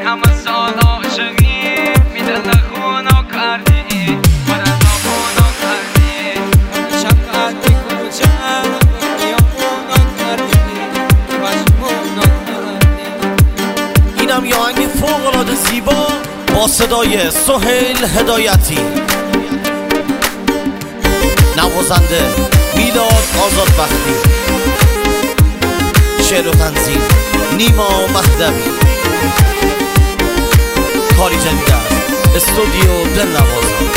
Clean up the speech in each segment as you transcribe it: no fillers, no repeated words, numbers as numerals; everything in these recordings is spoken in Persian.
همه سال عاشقی می دل خونو کردی مرا خونو کردی شفقتی کوچه خیابونو کردی مجمونو کردی. اینم یه آهنگ فوق‌العاده زیبا با صدای سهیل هدایتی، نوازنده میلاد آزادبختی، شعر و تنظیم نیما مهدوی. کاری جدید از استودیو دلنوازان.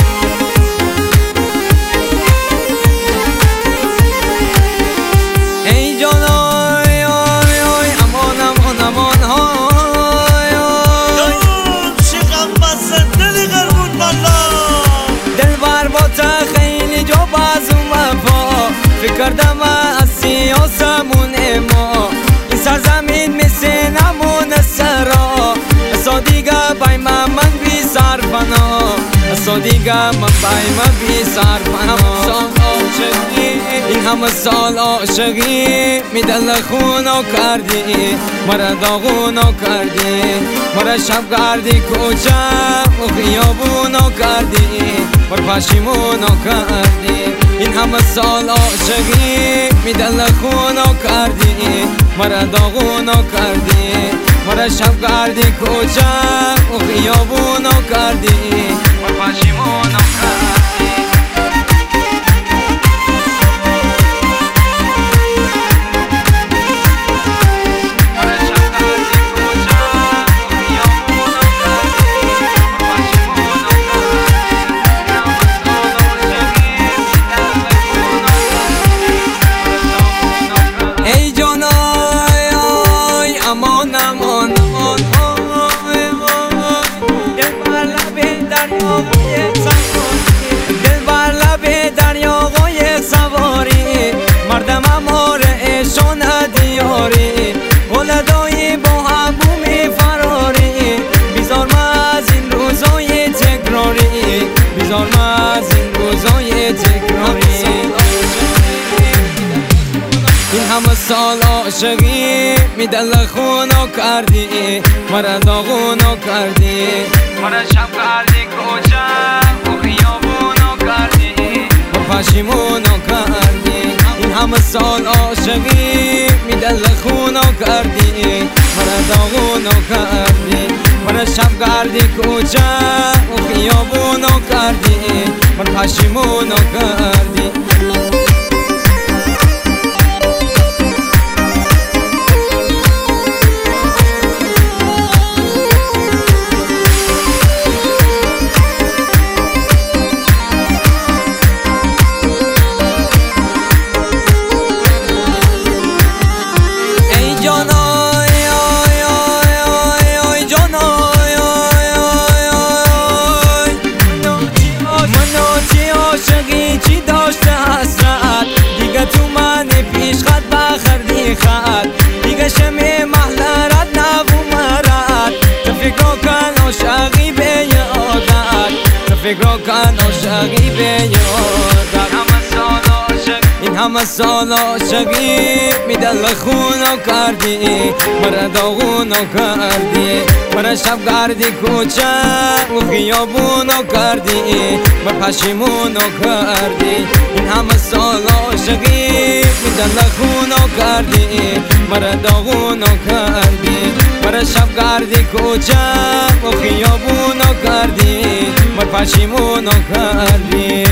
ای جان آی آی آی امان امان امان های جان چه غم بسته دلی قربون بالا دل بر با تا خیلی جو بازم وفا فکر کردم از سیاسمون ما این سرزمین مثل نمون سرا اصلا دیگه بای من بی سرفنا اصلا دیگه من بای من بی سرفنا. این همه سال عاشقی می دل خونو کردی مرا داغونو کردی مرا شب کردی کوچه و خیابونو کردی مرا پشیمونو کردی. این همه سال عاشقی می دل خونو کردی مرا داغونو کردی مرا شب کردی کوچه و خیابونو کردی مرا پشیمونو کردی. دل بر لب دریاغای سواری مردم امار ایشان دیاری ولدایی با همومی فراری بیزار ما از این روزای تکراری بیزار ما از این روزای تکراری. این همه سال عاشقی می دل خونو کردی مرا داغونو کردی مرا شب کردی کوچه و خیابونو کردی و پشیمونو کردی. این همه سال عاشقی می دل خونو کردی مرا داغونو کردی مرا شب کردی کوچه و خیابونو کردی مرا پشیمونو کردی. چی داشته حسرت دیگه تو من پیش خط بخردی خط دیگه شمی محلرت نبو مرد تو فکر کن عاشقی به یادت تو فکر کن عاشقی به یادت. این همه سال عاشقی می دل خونو کردی مرا داغونو کردی مرا شب کردی کوچه و خیابونو کردی مرا پشیمونو کردی. این همه سال عاشقی می دل خونو کردی مرا داغونو کردی مرا شب کردی کوچه و خیابونو کردی مرا پشیمونو کردی.